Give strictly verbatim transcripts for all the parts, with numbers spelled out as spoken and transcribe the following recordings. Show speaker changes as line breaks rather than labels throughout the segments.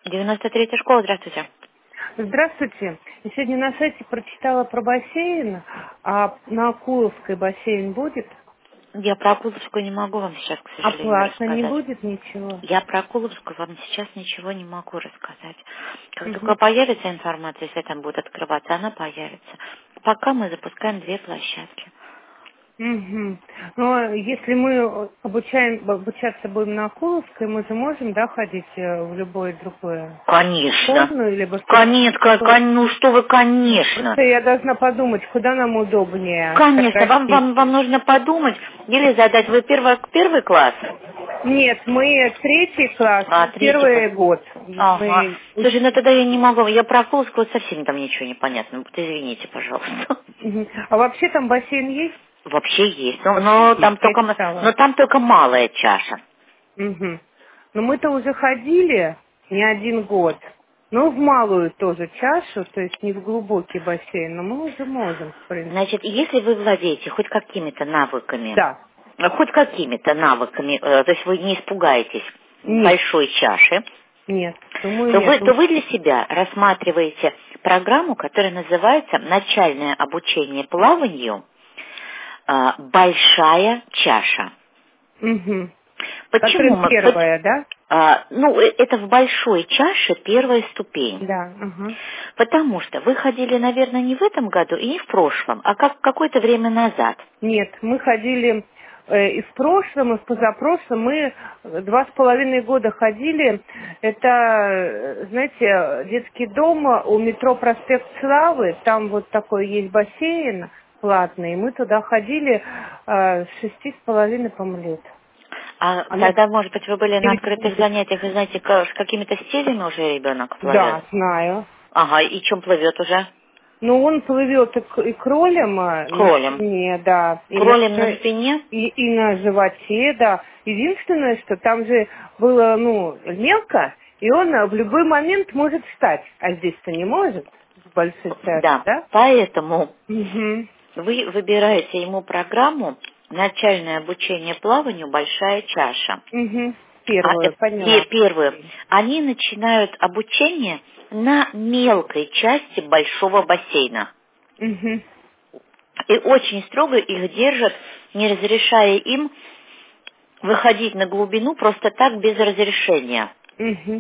девяносто третья школа, здравствуйте.
Здравствуйте. Я сегодня на сайте прочитала про бассейн, а на Акуловской бассейн будет?
Я про Акуловскую не могу вам сейчас, к
А
сожалению,
платно не
рассказать.
будет ничего?
Я про Акуловскую вам сейчас ничего не могу рассказать. Как только
Угу.
появится информация, если там будет открываться, она появится. Пока мы запускаем две площадки.
Угу. Но если мы обучаем, обучаться будем на Акуловской, мы же можем, да, ходить э, в любое другое?
Конечно.
Школьную, либо
Конечно,
что-то такое?
кон- ну что вы, конечно.
Просто я должна подумать, куда нам удобнее
Конечно, вам,
соотносить.
вам, вам нужно подумать или задать. Вы первый, первый класс?
Нет, мы третий класс,
А, третий класс.
первый год.
Ага.
Мы
Слушай, ну тогда я не могу. Я про Акуловскую совсем там ничего не понятно. Вот извините, пожалуйста.
Мгм. А вообще там бассейн есть?
Вообще есть. Но,
Вообще
но
есть,
там
я
только, м- но
читала.
там только малая чаша.
Мгм. Но мы-то уже ходили не один год. Ну, в малую тоже чашу, то есть не в глубокий бассейн, но мы уже можем, в принципе.
Значит, если вы владеете хоть какими-то навыками,
Да.
э, хоть какими-то навыками, э, то есть вы не испугаетесь
Нет,
большой чаши,
нет. Думаю,
то
нет.
вы, то вы для себя рассматриваете программу, которая называется «Начальное обучение плаванию. э, Большая чаша».
Угу.
Почему
Которая
мы... поч-
первая, да?
а, ну, э, это в большой чаше первая ступень.
Да. Ага.
Потому что вы ходили, наверное, не в этом году и не в прошлом, а как какое-то время назад.
Нет, мы ходили э, и в прошлом, и в позапрошлом. Мы два с половиной года ходили. Это, э, знаете, детский дом у метро Проспект Славы. Там вот такой есть бассейн платный. Мы туда ходили э, с шести с половиной, по-моему, лет.
А
Она
тогда, может быть, вы были на
девять
открытых
будет.
занятиях, и знаете, ка- с какими-то стилями уже ребенок плывет?
Да, знаю.
Ага, и чем плывет уже?
Ну, он плывет и, к- и кролем а, на
Кролем.
спине, да, и на,
Кролем на спине?
и, и на животе, да. Единственное, что там же было, ну, мелко, и он а, в любой момент может встать, а здесь-то не может, в большой чаше,
Да.
да?
Поэтому
Угу,
вы выбираете ему программу «Начальное обучение плаванию. Большая чаша».
угу.
А
Первую,
это пе-
поняла.
первое. Они начинают обучение на мелкой части большого бассейна.
Угу,
И очень строго их держат, не разрешая им выходить на глубину просто так, без разрешения.
угу,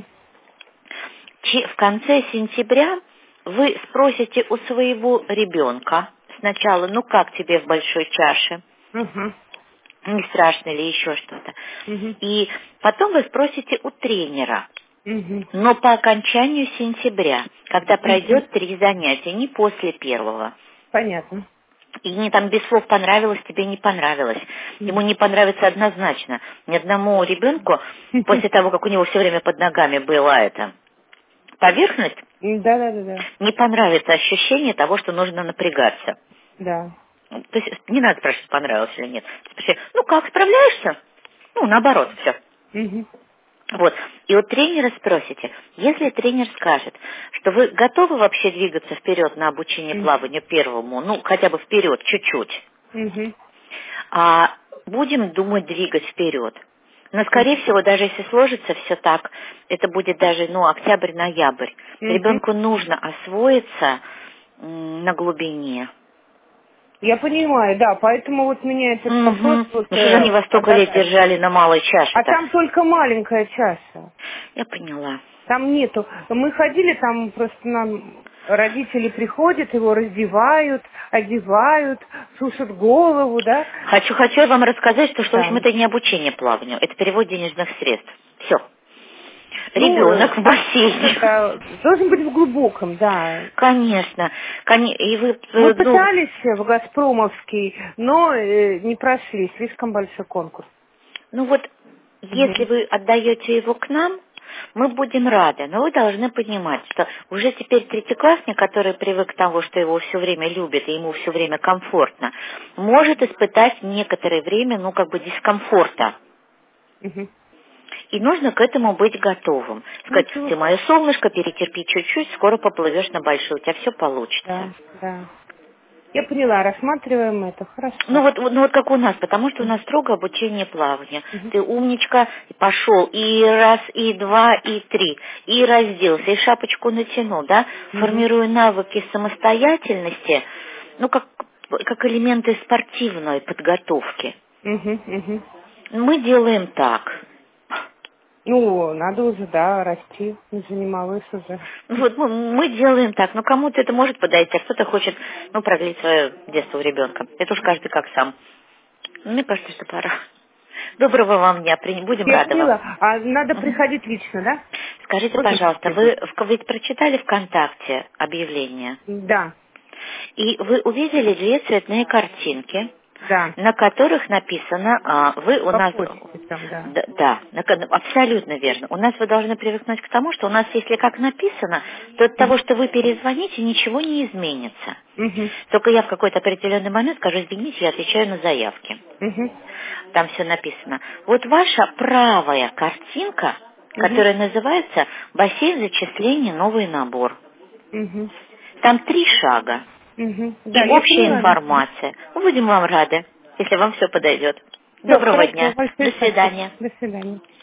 Че- В конце сентября вы спросите у своего ребенка сначала, ну как тебе в большой чаше,
угу,
не страшно ли еще что-то.
угу,
И потом вы спросите у тренера,
угу,
но по окончанию сентября, когда
угу.
пройдет три занятия, не после первого.
Понятно.
И не там без слов понравилось, тебе не понравилось. Ему не понравится однозначно. Ни одному ребенку, после того, как у него все время под ногами была эта поверхность,
Да, да, да, да.
не понравится ощущение того, что нужно напрягаться.
Да.
То есть не надо спрашивать, понравилось или нет. Спроси, ну как, справляешься? Ну, наоборот, все.
Угу,
Вот. И вот тренера спросите, если тренер скажет, что вы готовы вообще двигаться вперед на обучение плаванию первому, ну, хотя бы вперед, чуть-чуть,
угу,
а будем думать двигать вперед. Но,
угу,
скорее всего, даже если сложится все так, это будет даже, ну, октябрь-ноябрь.
угу.
Ребенку нужно освоиться м, на глубине.
Я понимаю, да, поэтому вот меня этот
Угу.
вопрос вот
Ну, что же они
э,
вас столько лет
озадачил.
держали на малой
А
чаше-то?
там только маленькая чаша.
Я поняла.
Там нету. Мы ходили, там просто нам родители приходят, его раздевают, одевают, сушат голову, да.
Хочу, хочу я вам рассказать, что, что, в общем,
Да.
это не обучение плаванию, это перевод денежных средств. Все.
Ну, э,
Ребенок в бассейне.
это должен быть в глубоком, да.
Конечно. Коне- И вы,
Мы
э, ну,
пытались в Газпромовский, но э, не прошли, слишком большой конкурс.
ну вот, если
Мгм.
вы отдаете его к нам, мы будем рады, но вы должны понимать, что уже теперь третьеклассник, который привык к тому, что его все время любят и ему все время комфортно, может испытать некоторое время, ну, как бы дискомфорта.
Мгм.
И нужно к этому быть готовым. Сказать,
Ничего.
ты мое солнышко, перетерпи чуть-чуть, скоро поплывешь на большой, у тебя все получится.
Да, да. Я поняла, рассматриваем это, хорошо.
Ну вот, вот- ну вот как у нас, потому что у нас строго обучение плаванию.
Мгм.
Ты умничка, пошел и раз, и два, и три, и разделся, и шапочку натянул, да,
Мгм.
формируя навыки самостоятельности, ну как, как элементы спортивной подготовки.
Мгм, мгм.
Мы делаем так.
Ну, надо уже, да, расти, уже не малыш уже.
Вот мы, мы делаем так, но кому-то это может подойти, а кто-то хочет, ну, продлить свое детство у ребенка. Это уж каждый как сам. Мне кажется, что пора. Доброго вам дня, при- будем
Я
рады вам.
поняла. А надо
Мгм.
приходить лично, да?
Скажите,
Можно
пожалуйста,
приходить?
вы в- ведь прочитали ВКонтакте объявление,
Да,
и вы увидели две цветные картинки,
да.
на которых написано, а, вы у
По
нас,
почте там, да.
да, да, на ко- абсолютно верно. У нас вы должны привыкнуть к тому, что у нас, если как написано, то от того,
Мгм.
что вы перезвоните, ничего не изменится.
Мгм.
Только я в какой-то определенный момент скажу, извините, я отвечаю на заявки.
Мгм.
Там все написано. Вот ваша правая картинка,
Мгм.
которая называется «Бассейн зачисления. Новый набор».
Мгм.
Там три шага
Мгм.
и
Да, я
общая
поняла, да.
информация. Мы будем вам рады, если вам все подойдет.
Все,
Доброго
хорошо,
дня.
большое
До
спасибо.
свидания.
До свидания.